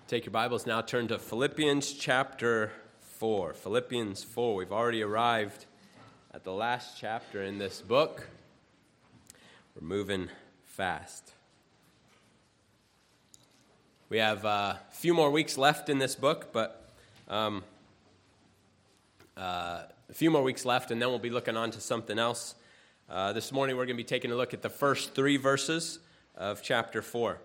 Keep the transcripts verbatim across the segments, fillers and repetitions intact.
Take your Bibles now, turn to Philippians chapter four. Philippians four. We've already arrived at the last chapter in this book. We're moving fast. We have uh, a few more weeks left in this book, but um, uh, a few more weeks left, and then we'll be looking on to something else. Uh, this morning we're going to be taking a look at the first three verses of chapter four.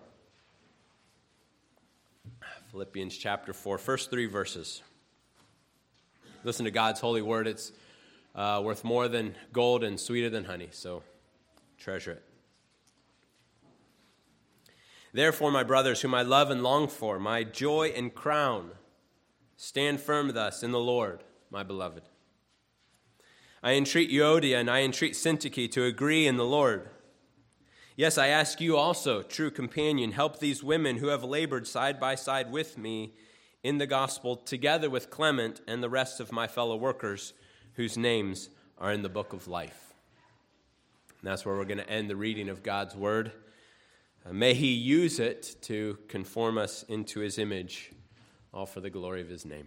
Philippians chapter four, first three verses. Listen to God's holy word. It's uh, worth more than gold and sweeter than honey, so treasure it. Therefore, my brothers, whom I love and long for, my joy and crown, stand firm thus in the Lord, my beloved. I entreat Euodia and I entreat Syntyche to agree in the Lord. Yes, I ask you also, true companion, help these women who have labored side by side with me in the gospel, together with Clement and the rest of my fellow workers whose names are in the book of life. And that's where we're going to end the reading of God's word. Uh, may he use it to conform us into his image, all for the glory of his name.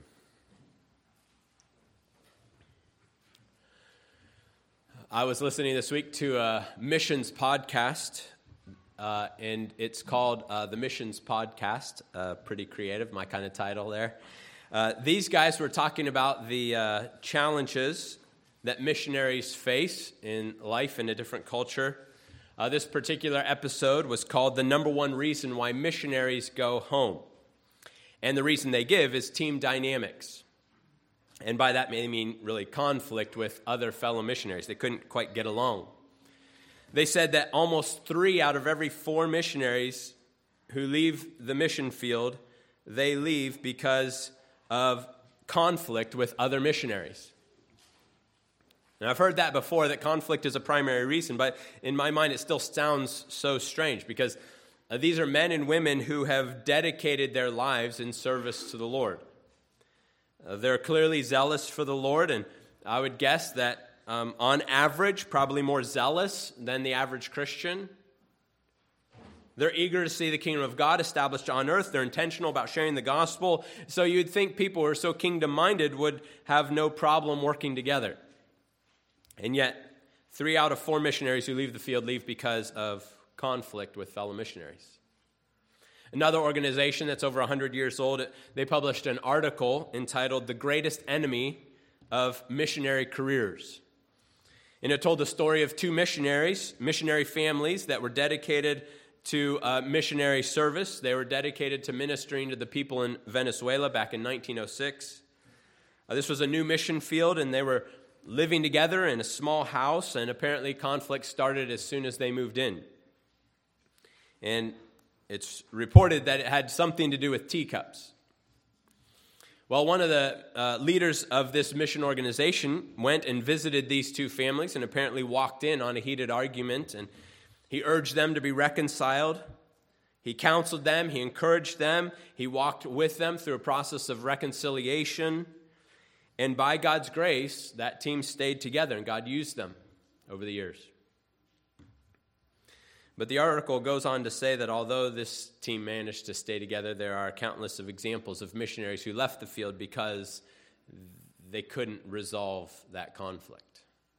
I was listening this week to a missions podcast, uh, and it's called uh, the Missions Podcast. Uh, pretty creative, my kind of title there. Uh, these guys were talking about the uh, challenges that missionaries face in life in a different culture. Uh, this particular episode was called The Number One Reason Why Missionaries Go Home. And the reason they give is team dynamics. And by that, they mean really conflict with other fellow missionaries. They couldn't quite get along. They said that almost three out of every four missionaries who leave the mission field, they leave because of conflict with other missionaries. Now, I've heard that before, that conflict is a primary reason, but in my mind, it still sounds so strange because uh, these are men and women who have dedicated their lives in service to the Lord. Uh, they're clearly zealous for the Lord, and I would guess that um, on average, probably more zealous than the average Christian. They're eager to see the kingdom of God established on earth. They're intentional about sharing the gospel. So you'd think people who are so kingdom-minded would have no problem working together. And yet, three out of four missionaries who leave the field leave because of conflict with fellow missionaries. Another organization that's over one hundred years old, they published an article entitled The Greatest Enemy of Missionary Careers. And it told the story of two missionaries, missionary families that were dedicated to uh, missionary service. They were dedicated to ministering to the people in Venezuela back in nineteen oh six. Uh, this was a new mission field, and they were living together in a small house, and apparently conflict started as soon as they moved in. And it's reported that it had something to do with teacups. Well, one of the uh, leaders of this mission organization went and visited these two families and apparently walked in on a heated argument, and he urged them to be reconciled. He counseled them, he encouraged them, he walked with them through a process of reconciliation, and by God's grace, that team stayed together, and God used them over the years. But the article goes on to say that although this team managed to stay together, there are countless of examples of missionaries who left the field because they couldn't resolve that conflict.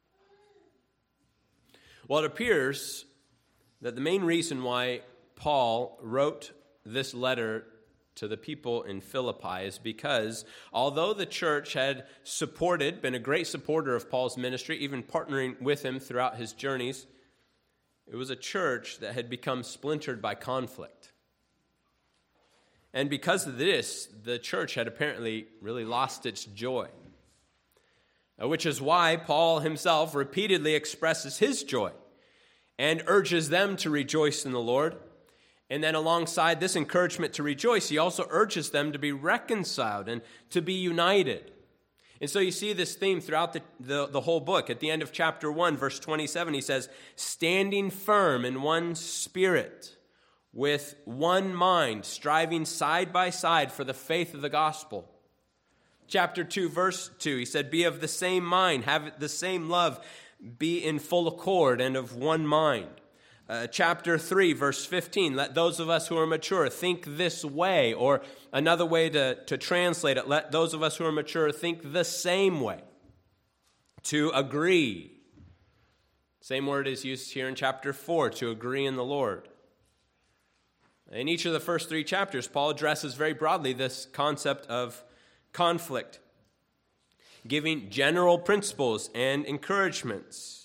Well, it appears that the main reason why Paul wrote this letter to the people in Philippi is because although the church had supported, been a great supporter of Paul's ministry, even partnering with him throughout his journeys, it was a church that had become splintered by conflict. And because of this, the church had apparently really lost its joy. Which is why Paul himself repeatedly expresses his joy and urges them to rejoice in the Lord. And then alongside this encouragement to rejoice, he also urges them to be reconciled and to be united. And so you see this theme throughout the, the, the whole book. At the end of chapter one, verse twenty-seven, he says, standing firm in one spirit, with one mind, striving side by side for the faith of the gospel. Chapter two, verse two, he said, be of the same mind, have the same love, be in full accord and of one mind. Uh, chapter three, verse fifteen, let those of us who are mature think this way. Or another way to, to translate it, let those of us who are mature think the same way. To agree. Same word is used here in chapter four, to agree in the Lord. In each of the first three chapters, Paul addresses very broadly this concept of conflict, giving general principles and encouragements.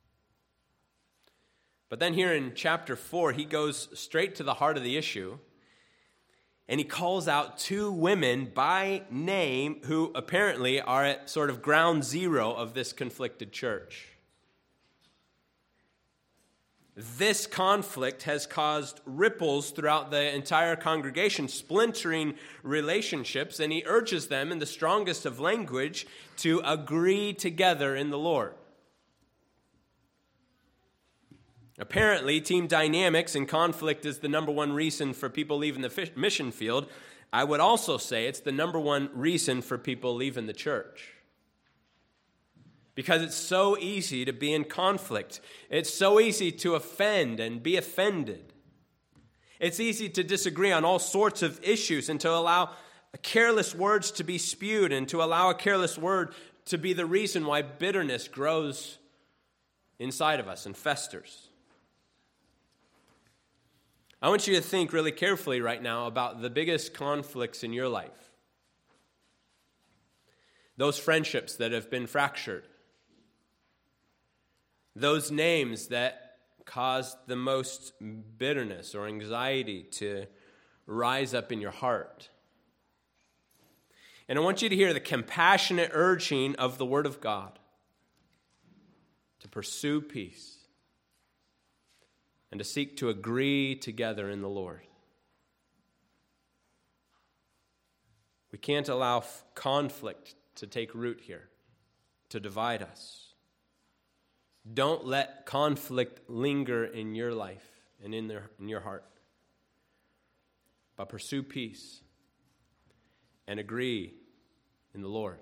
But then here in chapter four, he goes straight to the heart of the issue, and he calls out two women by name who apparently are at sort of ground zero of this conflicted church. This conflict has caused ripples throughout the entire congregation, splintering relationships, and he urges them in the strongest of language to agree together in the Lord. Apparently, team dynamics and conflict is the number one reason for people leaving the mission field. I would also say it's the number one reason for people leaving the church. Because it's so easy to be in conflict. It's so easy to offend and be offended. It's easy to disagree on all sorts of issues and to allow careless words to be spewed and to allow a careless word to be the reason why bitterness grows inside of us and festers. I want you to think really carefully right now about the biggest conflicts in your life. Those friendships that have been fractured. Those names that caused the most bitterness or anxiety to rise up in your heart. And I want you to hear the compassionate urging of the Word of God to pursue peace and to seek to agree together in the Lord. We can't allow conflict to take root here, to divide us. Don't let conflict linger in your life and in, their, in your heart. But pursue peace and agree in the Lord.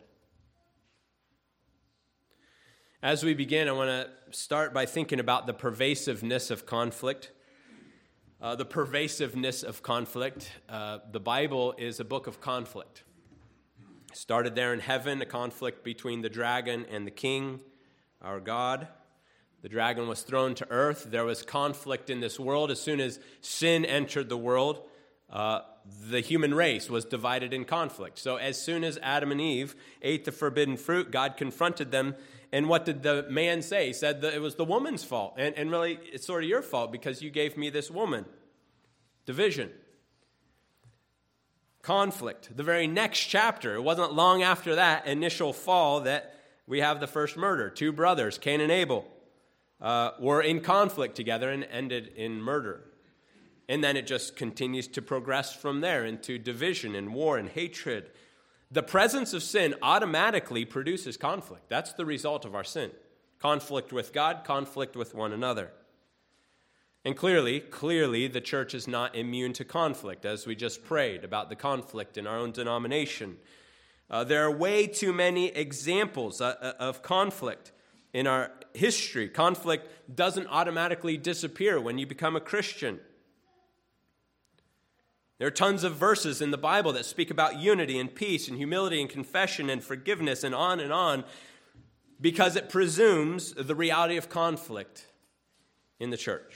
As we begin, I want to start by thinking about the pervasiveness of conflict. Uh, the pervasiveness of conflict. Uh, the Bible is a book of conflict. It started there in heaven, a conflict between the dragon and the king, our God. The dragon was thrown to earth. There was conflict in this world. As soon as sin entered the world, uh, the human race was divided in conflict. So as soon as Adam and Eve ate the forbidden fruit, God confronted them. And what did the man say? He said that it was the woman's fault. And, and really, it's sort of your fault because you gave me this woman. Division. Conflict. The very next chapter, it wasn't long after that initial fall that we have the first murder. Two brothers, Cain and Abel, uh, were in conflict together and ended in murder. And then it just continues to progress from there into division and war and hatred. The presence of sin automatically produces conflict. That's the result of our sin. Conflict with God, conflict with one another. And clearly, clearly, the church is not immune to conflict, as we just prayed about the conflict in our own denomination. Uh, there are way too many examples uh, of conflict in our history. Conflict doesn't automatically disappear when you become a Christian. There are tons of verses in the Bible that speak about unity and peace and humility and confession and forgiveness and on and on because it presumes the reality of conflict in the church.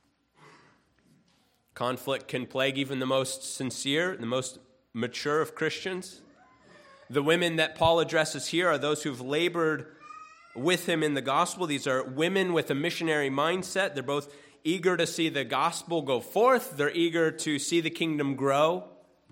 Conflict can plague even the most sincere, the most mature of Christians. The women that Paul addresses here are those who've labored with him in the gospel. These are women with a missionary mindset. They're both eager to see the gospel go forth. They're eager to see the kingdom grow.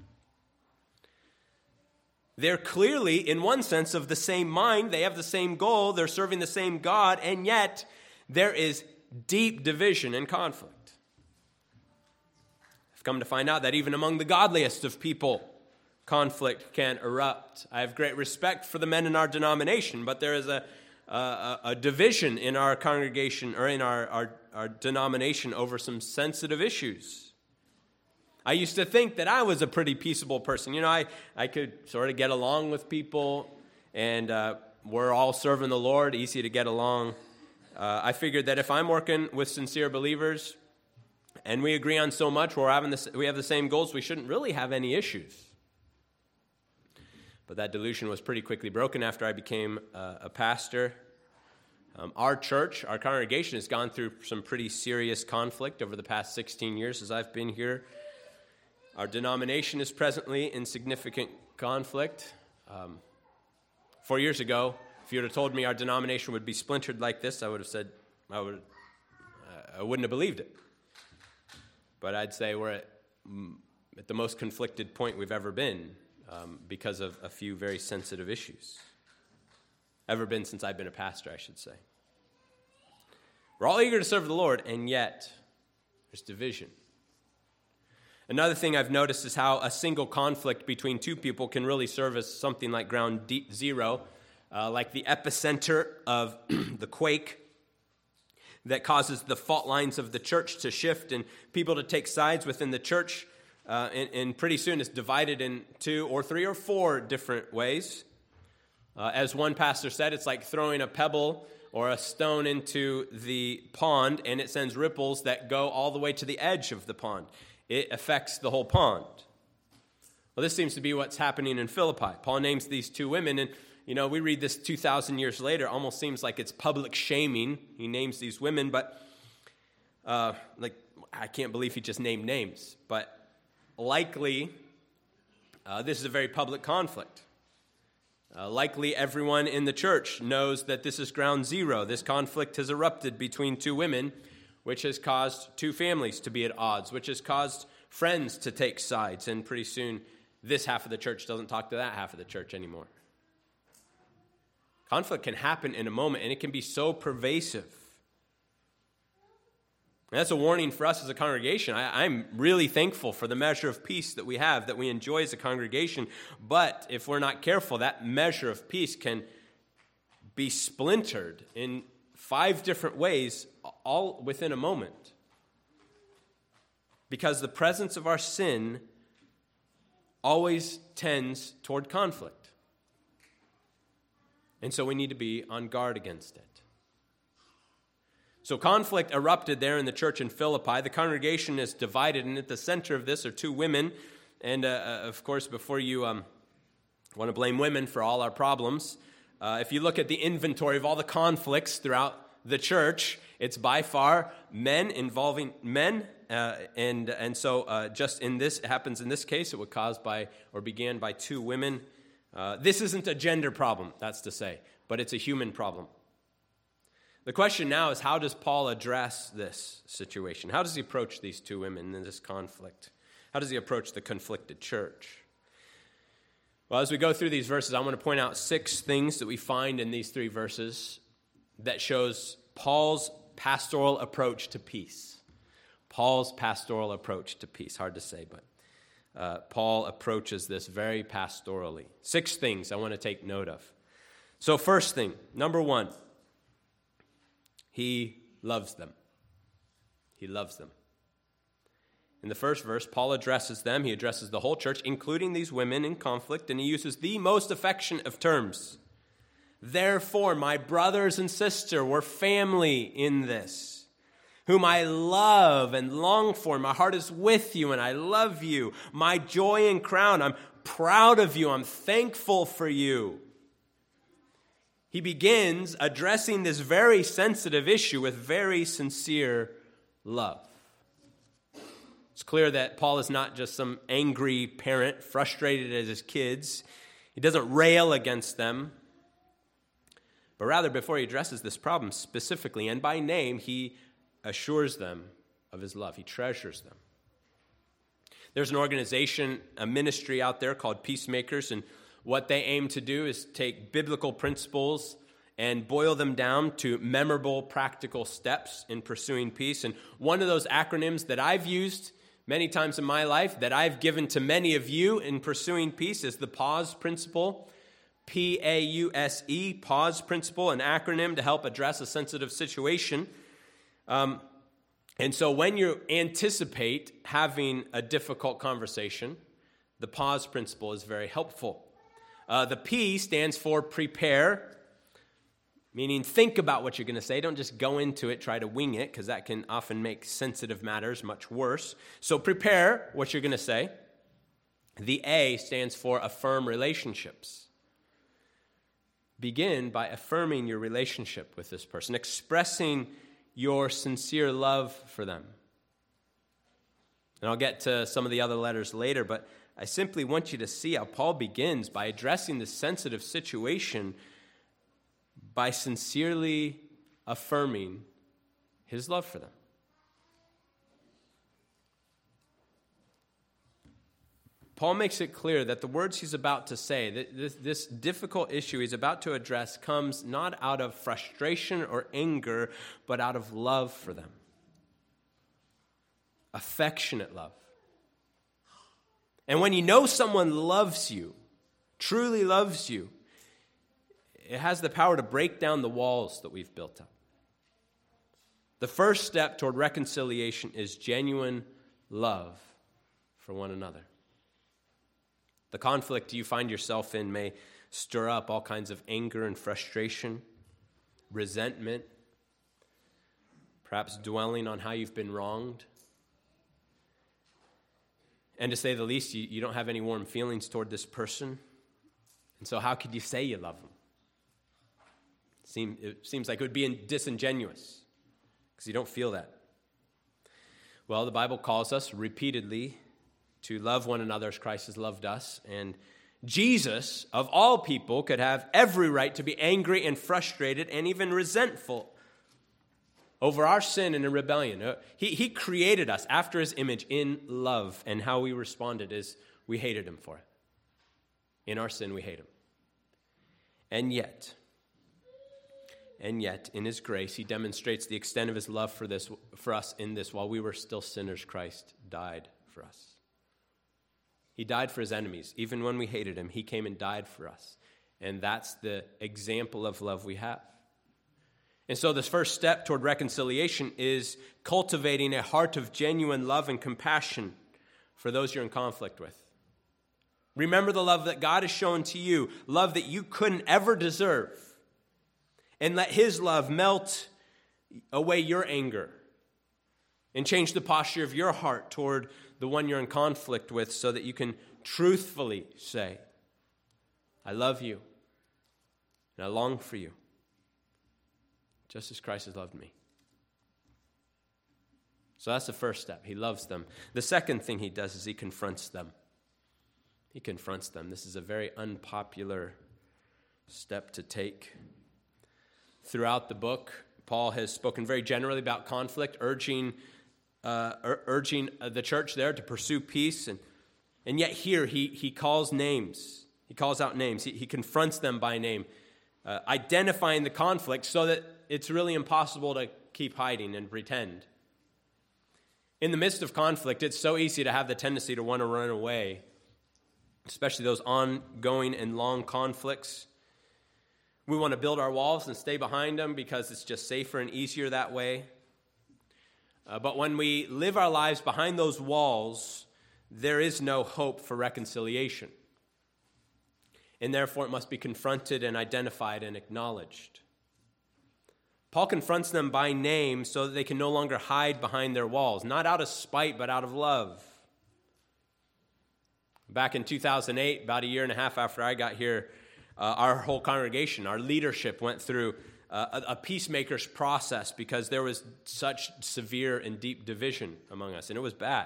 They're clearly, in one sense, of the same mind. They have the same goal. They're serving the same God. And yet, there is deep division and conflict. I've come to find out that even among the godliest of people, conflict can erupt. I have great respect for the men in our denomination, but there is a A, a division in our congregation or in our, our, our denomination over some sensitive issues. I used to think that I was a pretty peaceable person. You know, I, I could sort of get along with people, and uh, we're all serving the Lord, easy to get along. Uh, I figured that if I'm working with sincere believers, and we agree on so much, we're having this, we have the same goals, we shouldn't really have any issues. But that delusion was pretty quickly broken after I became uh, a pastor. Um, our church, our congregation, has gone through some pretty serious conflict over the past sixteen years as I've been here. Our denomination is presently in significant conflict. Um, four years ago, if you would have told me our denomination would be splintered like this, I would have said, I would, uh, I wouldn't have believed it. But I'd say we're at, at the most conflicted point we've ever been um, because of a few very sensitive issues. Ever been since I've been a pastor, I should say. We're all eager to serve the Lord, and yet there's division. Another thing I've noticed is how a single conflict between two people can really serve as something like ground zero, uh, like the epicenter of the quake that causes the fault lines of the church to shift and people to take sides within the church, uh, and, and pretty soon it's divided in two or three or four different ways. Uh, as one pastor said, it's like throwing a pebble or a stone into the pond, and it sends ripples that go all the way to the edge of the pond. It affects the whole pond. Well, this seems to be what's happening in Philippi. Paul names these two women, and, you know, we read this two thousand years later. It almost seems like it's public shaming. He names these women, but, uh, like, I can't believe he just named names. But likely, uh, this is a very public conflict. Uh, likely everyone in the church knows that this is ground zero. This conflict has erupted between two women, which has caused two families to be at odds, which has caused friends to take sides, and pretty soon this half of the church doesn't talk to that half of the church anymore. Conflict can happen in a moment, and it can be so pervasive. And that's a warning for us as a congregation. I, I'm really thankful for the measure of peace that we have, that we enjoy as a congregation. But if we're not careful, that measure of peace can be splintered in five different ways, all within a moment. Because the presence of our sin always tends toward conflict. And so we need to be on guard against it. So conflict erupted there in the church in Philippi. The congregation is divided, and at the center of this are two women. And, uh, of course, before you um, want to blame women for all our problems, uh, if you look at the inventory of all the conflicts throughout the church, it's by far men involving men. Uh, and and so uh, just in this, it happens in this case, it was caused by or began by two women. Uh, this isn't a gender problem, that's to say, but it's a human problem. The question now is, how does Paul address this situation? How does he approach these two women in this conflict? How does he approach the conflicted church? Well, as we go through these verses, I want to point out six things that we find in these three verses that shows Paul's pastoral approach to peace. Paul's pastoral approach to peace. Hard to say, but uh, Paul approaches this very pastorally. Six things I want to take note of. So first thing, number one, he loves them. He loves them. In the first verse, Paul addresses them. He addresses the whole church, including these women in conflict, and he uses the most affectionate of terms. Therefore, my brothers and sister were family in this, whom I love and long for. My heart is with you, and I love you. My joy and crown, I'm proud of you. I'm thankful for you. He begins addressing this very sensitive issue with very sincere love. It's clear that Paul is not just some angry parent frustrated at his kids. He doesn't rail against them. But rather, before he addresses this problem specifically and by name, he assures them of his love. He treasures them. There's an organization, a ministry out there called Peacemakers, and what they aim to do is take biblical principles and boil them down to memorable, practical steps in pursuing peace. And one of those acronyms that I've used many times in my life, that I've given to many of you in pursuing peace, is the PAUSE principle. P A U S E, PAUSE principle, an acronym to help address a sensitive situation. Um, and so when you anticipate having a difficult conversation, the PAUSE principle is very helpful. Uh, the P stands for prepare. Meaning, think about what you're going to say. Don't just go into it, try to wing it, because that can often make sensitive matters much worse. So prepare what you're going to say. The A stands for affirm relationships. Begin by affirming your relationship with this person, expressing your sincere love for them. And I'll get to some of the other letters later, but I simply want you to see how Paul begins by addressing this sensitive situation by sincerely affirming his love for them. Paul makes it clear that the words he's about to say, that this, this difficult issue he's about to address, comes not out of frustration or anger, but out of love for them. Affectionate love. And when you know someone loves you, truly loves you, it has the power to break down the walls that we've built up. The first step toward reconciliation is genuine love for one another. The conflict you find yourself in may stir up all kinds of anger and frustration, resentment, perhaps dwelling on how you've been wronged. And to say the least, you, you don't have any warm feelings toward this person. And so how could you say you love them? It, seem, it seems like it would be disingenuous because you don't feel that. Well, the Bible calls us repeatedly to love one another as Christ has loved us. And Jesus, of all people, could have every right to be angry and frustrated and even resentful over our sin and rebellion. He, he created us after his image in love, and how we responded is we hated him for it. In our sin, we hate him. And yet, and yet, in his grace, he demonstrates the extent of his love for this, for us in this: while we were still sinners, Christ died for us. He died for his enemies. Even when we hated him, he came and died for us. And that's the example of love we have. And so this first step toward reconciliation is cultivating a heart of genuine love and compassion for those you're in conflict with. Remember the love that God has shown to you, love that you couldn't ever deserve. And let his love melt away your anger and change the posture of your heart toward the one you're in conflict with, so that you can truthfully say, I love you and I long for you, just as Christ has loved me. So that's the first step. He loves them. The second thing he does is he confronts them. He confronts them. This is a very unpopular step to take. Throughout the book, Paul has spoken very generally about conflict, urging uh, ur- urging the church there to pursue peace. And, and yet here he, he calls names. He calls out names. He, he confronts them by name, uh, identifying the conflict so that it's really impossible to keep hiding and pretend. In the midst of conflict, it's so easy to have the tendency to want to run away, especially those ongoing and long conflicts. We want to build our walls and stay behind them because it's just safer and easier that way. Uh, but when we live our lives behind those walls, there is no hope for reconciliation. And therefore, it must be confronted and identified and acknowledged. Paul confronts them by name so that they can no longer hide behind their walls, not out of spite, but out of love. Back in two thousand eight, about a year and a half after I got here, uh, our whole congregation, our leadership went through uh, a, a peacemaker's process because there was such severe and deep division among us, and it was bad.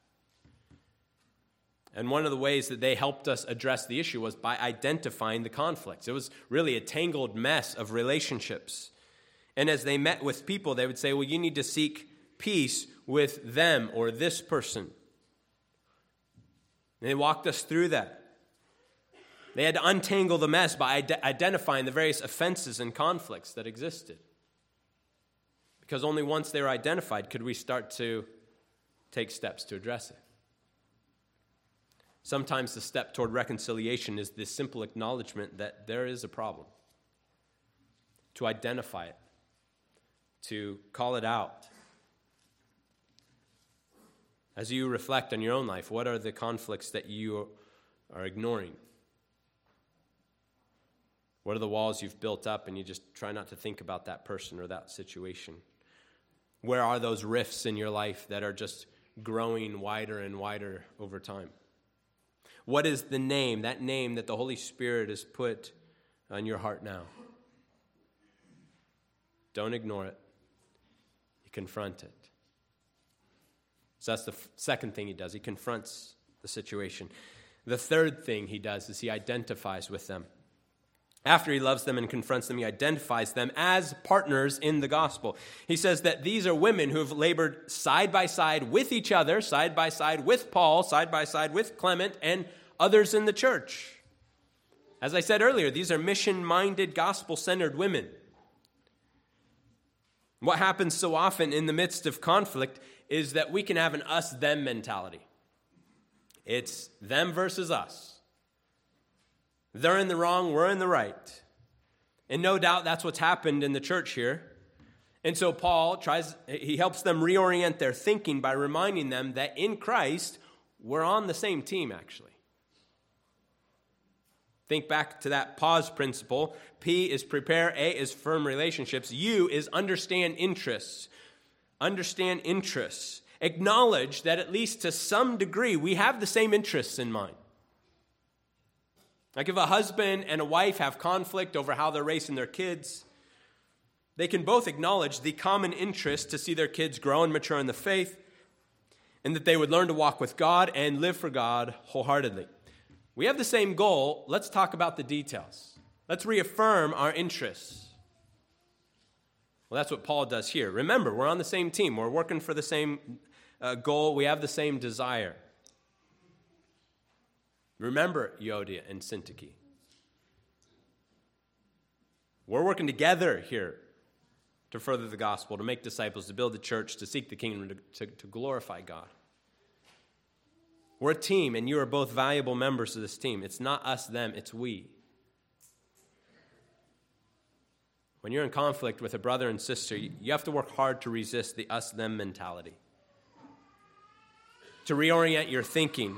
And one of the ways that they helped us address the issue was by identifying the conflicts. It was really a tangled mess of relationships. And as they met with people, they would say, well, you need to seek peace with them or this person. And they walked us through that. They had to untangle the mess by ide- identifying the various offenses and conflicts that existed. Because only once they were identified could we start to take steps to address it. Sometimes the step toward reconciliation is this simple acknowledgement that there is a problem. To identify it. To call it out. As you reflect on your own life, what are the conflicts that you are ignoring? What are the walls you've built up and you just try not to think about that person or that situation? Where are those rifts in your life that are just growing wider and wider over time? What is the name, that name that the Holy Spirit has put on your heart now? Don't ignore it. You confront it. So that's the f- second thing he does. He confronts the situation. The third thing he does is he identifies with them. After he loves them and confronts them, he identifies them as partners in the gospel. He says that these are women who have labored side by side with each other, side by side with Paul, side by side with Clement, and others in the church. As I said earlier, these are mission-minded, gospel-centered women. What happens so often in the midst of conflict is that we can have an us-them mentality. It's them versus us. They're in the wrong, we're in the right. And no doubt that's what's happened in the church here. And so Paul tries, he helps them reorient their thinking by reminding them that in Christ, we're on the same team, actually. Think back to that pause principle. P is prepare, A is firm relationships, U is understand interests. Understand interests. Acknowledge that at least to some degree, we have the same interests in mind. Like if a husband and a wife have conflict over how they're raising their kids, they can both acknowledge the common interest to see their kids grow and mature in the faith, and that they would learn to walk with God and live for God wholeheartedly. We have the same goal. Let's talk about the details. Let's reaffirm our interests. Well, that's what Paul does here. Remember, we're on the same team. We're working for the same uh, goal. We have the same desire. Remember Euodia and Syntyche. We're working together here to further the gospel, to make disciples, to build the church, to seek the kingdom, to, to, to glorify God. We're a team, and you are both valuable members of this team. It's not us, them, it's we. When you're in conflict with a brother and sister, you have to work hard to resist the us, them mentality. To reorient your thinking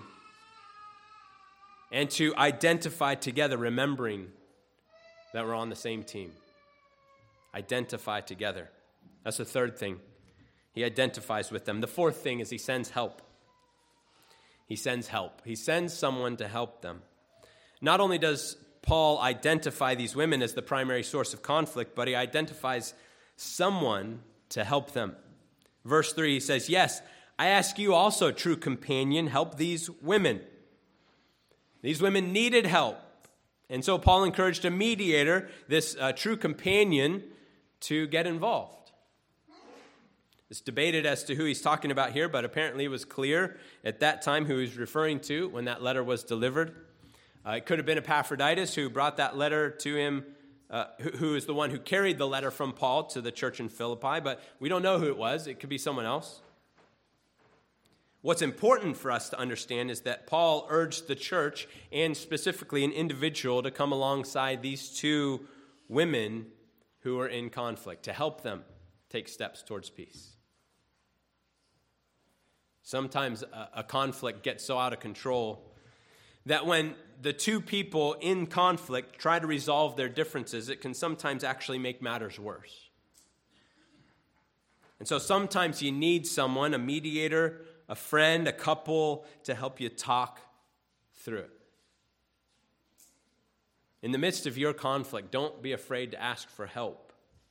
and to identify together, remembering that we're on the same team. Identify together. That's the third thing. He identifies with them. The fourth thing is he sends help. He sends help. He sends someone to help them. Not only does Paul identify these women as the primary source of conflict, but he identifies someone to help them. Verse three, he says, "Yes, I ask you also, true companion, help these women." These women needed help. And so Paul encouraged a mediator, this uh, true companion, to get involved. It's debated as to who he's talking about here, but apparently it was clear at that time who he was referring to when that letter was delivered. Uh, it could have been Epaphroditus who brought that letter to him, uh, who, who is the one who carried the letter from Paul to the church in Philippi, but we don't know who it was. It could be someone else. What's important for us to understand is that Paul urged the church, and specifically an individual, to come alongside these two women who are in conflict, to help them take steps towards peace. Sometimes a, a conflict gets so out of control that when the two people in conflict try to resolve their differences, it can sometimes actually make matters worse. And so sometimes you need someone, a mediator, a friend, a couple, to help you talk through it. In the midst of your conflict, don't be afraid to ask for help.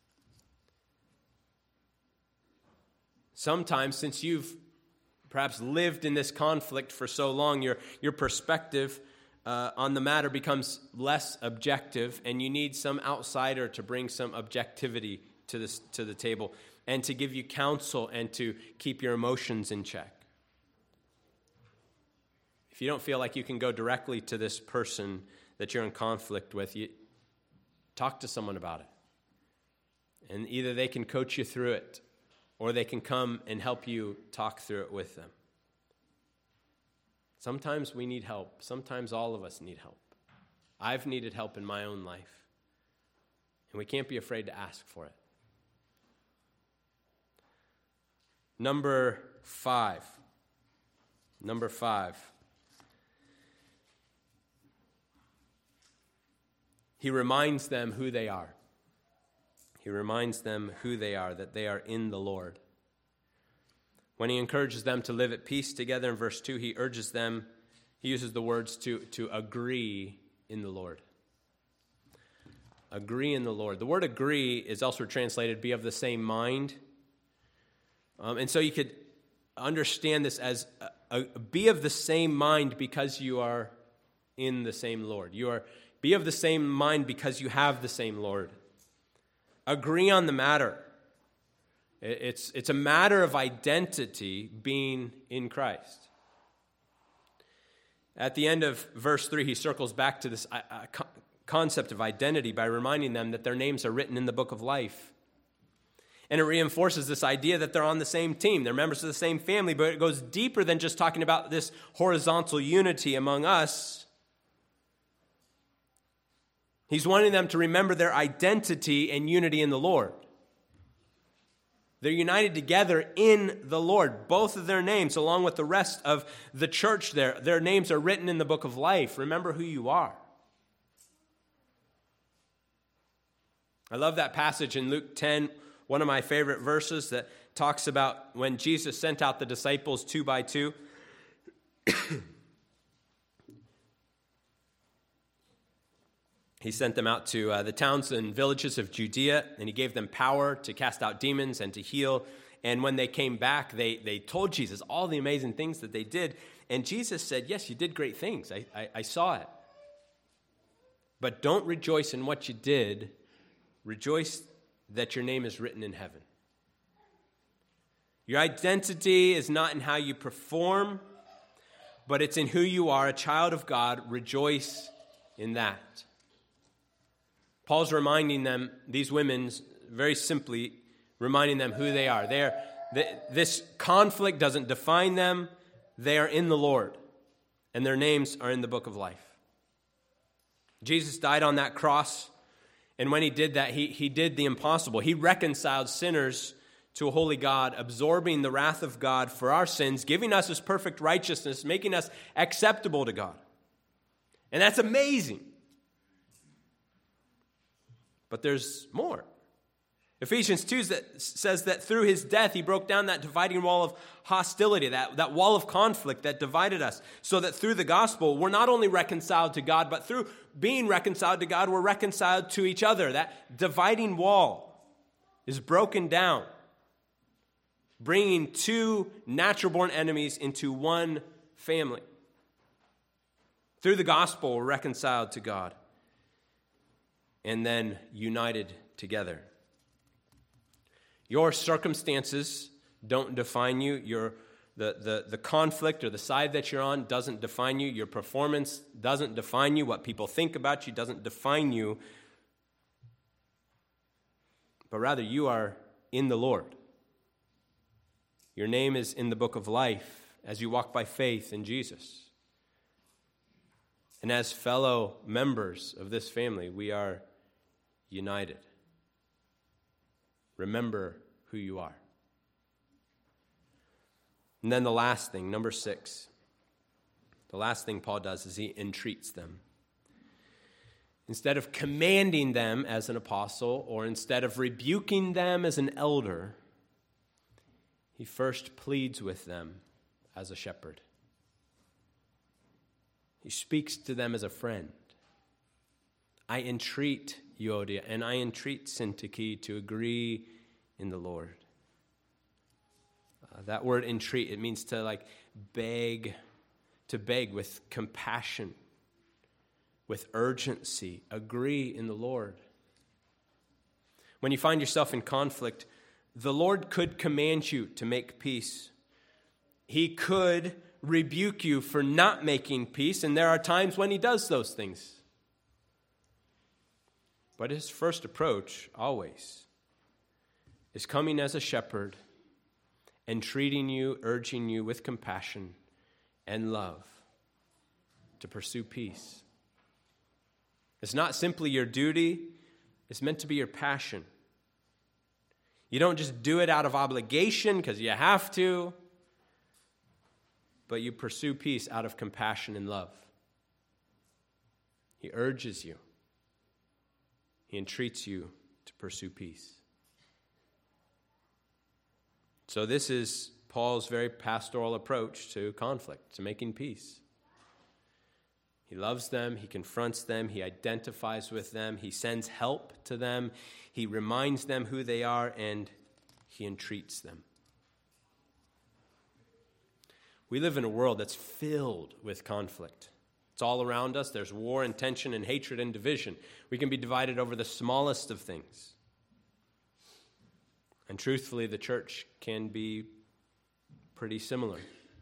Sometimes, since you've perhaps lived in this conflict for so long, your, your perspective uh, on the matter becomes less objective, and you need some outsider to bring some objectivity to this to the table and to give you counsel and to keep your emotions in check. If you don't feel like you can go directly to this person that you're in conflict with, you talk to someone about it. And either they can coach you through it, or they can come and help you talk through it with them. Sometimes we need help. Sometimes all of us need help. I've needed help in my own life. And we can't be afraid to ask for it. Number five. Number five. he reminds them who they are. He reminds them who they are, that they are in the Lord. When he encourages them to live at peace together in verse two, he urges them, he uses the words to, to agree in the Lord. Agree in the Lord. The word agree is also translated be of the same mind. Um, and so you could understand this as a, a, be of the same mind because you are in the same Lord. You are be of the same mind because you have the same Lord. Agree on the matter. It's, it's a matter of identity being in Christ. At the end of verse three, he circles back to this uh, co- concept of identity by reminding them that their names are written in the book of life. And it reinforces this idea that they're on the same team. They're members of the same family, but it goes deeper than just talking about this horizontal unity among us. He's wanting them to remember their identity and unity in the Lord. They're united together in the Lord. Both of their names, along with the rest of the church there, their names are written in the book of life. Remember who you are. I love that passage in Luke ten, one of my favorite verses that talks about when Jesus sent out the disciples two by two. He sent them out to uh, the towns and villages of Judea, and he gave them power to cast out demons and to heal. And when they came back, they, they told Jesus all the amazing things that they did. And Jesus said, yes, you did great things. I, I, I saw it. But don't rejoice in what you did. Rejoice that your name is written in heaven. Your identity is not in how you perform, but it's in who you are, a child of God. Rejoice in that. Paul's reminding them, these women, very simply reminding them who they are. They are this conflict doesn't define them. They are in the Lord, and their names are in the book of life. Jesus died on that cross, and when he did that, he, he did the impossible. He reconciled sinners to a holy God, absorbing the wrath of God for our sins, giving us his perfect righteousness, making us acceptable to God. And that's amazing. But there's more. Ephesians two says that through his death, he broke down that dividing wall of hostility, that, that wall of conflict that divided us, so that through the gospel, we're not only reconciled to God, but through being reconciled to God, we're reconciled to each other. That dividing wall is broken down, bringing two natural-born enemies into one family. Through the gospel, we're reconciled to God and then united together. Your circumstances don't define you. Your, the, the, the conflict or the side that you're on doesn't define you. Your performance doesn't define you. What people think about you doesn't define you. But rather, you are in the Lord. Your name is in the book of life as you walk by faith in Jesus. And as fellow members of this family, we are united. Remember who you are. And then the last thing, number six. The last thing Paul does is he entreats them. Instead of commanding them as an apostle, or instead of rebuking them as an elder, he first pleads with them as a shepherd. He speaks to them as a friend. I entreat Euodia, and I entreat Syntyche to agree in the Lord. Uh, that word entreat, it means to like beg, to beg with compassion, with urgency. Agree in the Lord. When you find yourself in conflict, the Lord could command you to make peace. He could rebuke you for not making peace, and there are times when he does those things. But his first approach, always, is coming as a shepherd and treating you, urging you with compassion and love to pursue peace. It's not simply your duty, it's meant to be your passion. You don't just do it out of obligation because you have to, but you pursue peace out of compassion and love. He urges you. He entreats you to pursue peace. So this is Paul's very pastoral approach to conflict, to making peace. He loves them, he confronts them, he identifies with them, he sends help to them, he reminds them who they are, and he entreats them. We live in a world that's filled with conflict. It's all around us. There's war and tension and hatred and division. We can be divided over the smallest of things. And truthfully, the church can be pretty similar.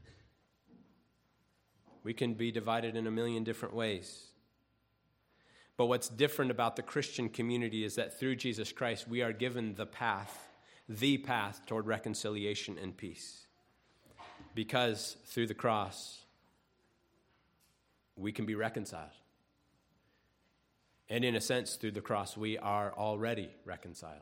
We can be divided in a million different ways. But what's different about the Christian community is that through Jesus Christ, we are given the path, the path toward reconciliation and peace. Because through the cross, we can be reconciled. And in a sense, through the cross, we are already reconciled.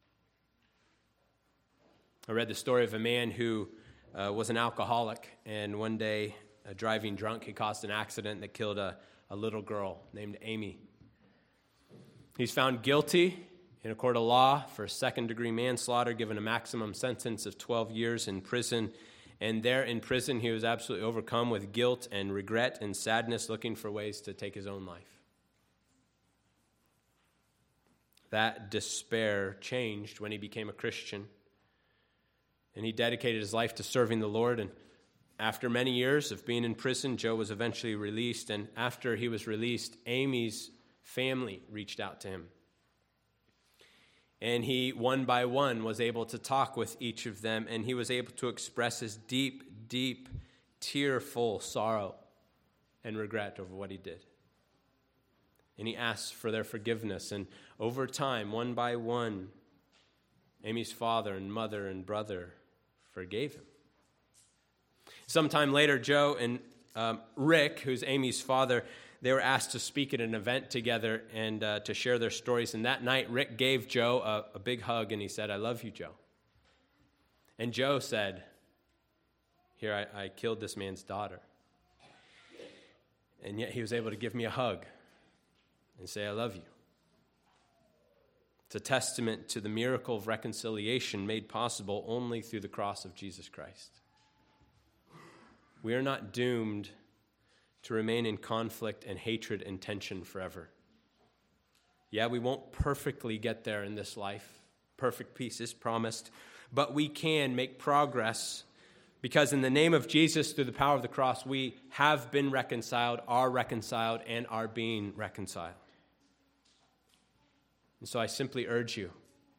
I read the story of a man who uh, was an alcoholic, and one day, uh, driving drunk, he caused an accident that killed a, a little girl named Amy. He's found guilty in a court of law for second-degree manslaughter, given a maximum sentence of twelve years in prison. And there in prison, he was absolutely overcome with guilt and regret and sadness, looking for ways to take his own life. That despair changed when he became a Christian. And he dedicated his life to serving the Lord. And after many years of being in prison, Joe was eventually released. And after he was released, Amy's family reached out to him. And he, one by one, was able to talk with each of them, and he was able to express his deep, deep, tearful sorrow and regret over what he did. And he asked for their forgiveness, and over time, one by one, Amy's father and mother and brother forgave him. Sometime later, Joe and um, Rick, who's Amy's father, they were asked to speak at an event together and uh, to share their stories. And that night, Rick gave Joe a, a big hug, and he said, "I love you, Joe." And Joe said, "Here, I, I killed this man's daughter." And yet he was able to give me a hug and say, "I love you." It's a testament to the miracle of reconciliation made possible only through the cross of Jesus Christ. We are not doomed to remain in conflict and hatred and tension forever. Yeah, we won't perfectly get there in this life. Perfect peace is promised. But we can make progress because in the name of Jesus, through the power of the cross, we have been reconciled, are reconciled, and are being reconciled. And so I simply urge you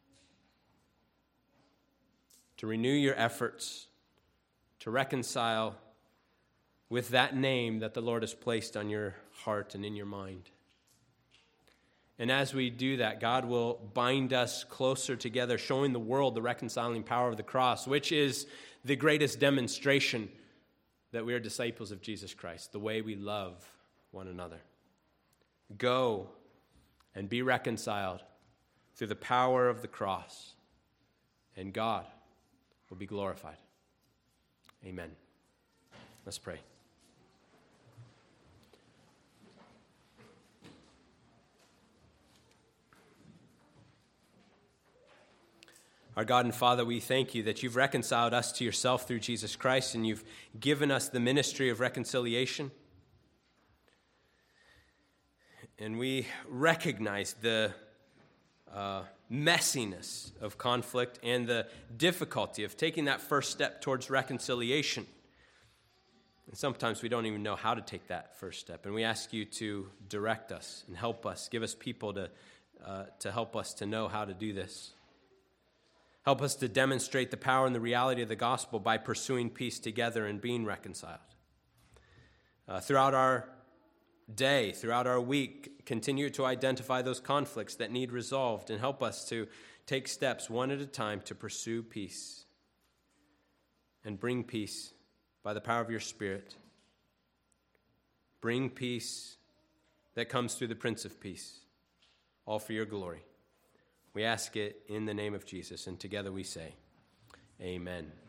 to renew your efforts to reconcile with that name that the Lord has placed on your heart and in your mind. And as we do that, God will bind us closer together, showing the world the reconciling power of the cross, which is the greatest demonstration that we are disciples of Jesus Christ, the way we love one another. Go and be reconciled through the power of the cross, and God will be glorified. Amen. Let's pray. Our God and Father, we thank you that you've reconciled us to yourself through Jesus Christ, and you've given us the ministry of reconciliation. And we recognize the uh, messiness of conflict and the difficulty of taking that first step towards reconciliation. And sometimes we don't even know how to take that first step. And we ask you to direct us and help us, give us people to, uh, to help us to know how to do this. Help us to demonstrate the power and the reality of the gospel by pursuing peace together and being reconciled. Uh, throughout our day, throughout our week, continue to identify those conflicts that need resolved and help us to take steps one at a time to pursue peace and bring peace by the power of your Spirit. Bring peace that comes through the Prince of Peace, all for your glory. We ask it in the name of Jesus, and together we say, amen.